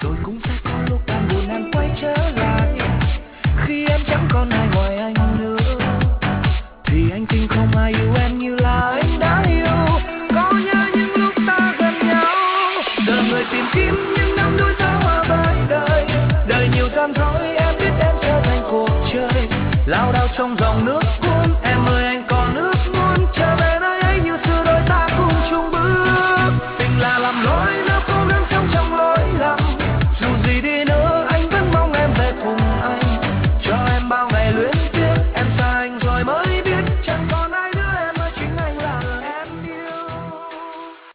rồi cũng sẽ có lúc em buồn em quay trở lại. Khi em chẳng còn ai ngoài anh nữa, thì anh tin không ai yêu em như là anh đã yêu. Có nhớ những lúc ta gần nhau, giờ người tìm kiếm những năm đôi ta hoa với đời. Đời nhiều gian dối em biết em trở thành cuộc chơi, lao đao trong dòng nước.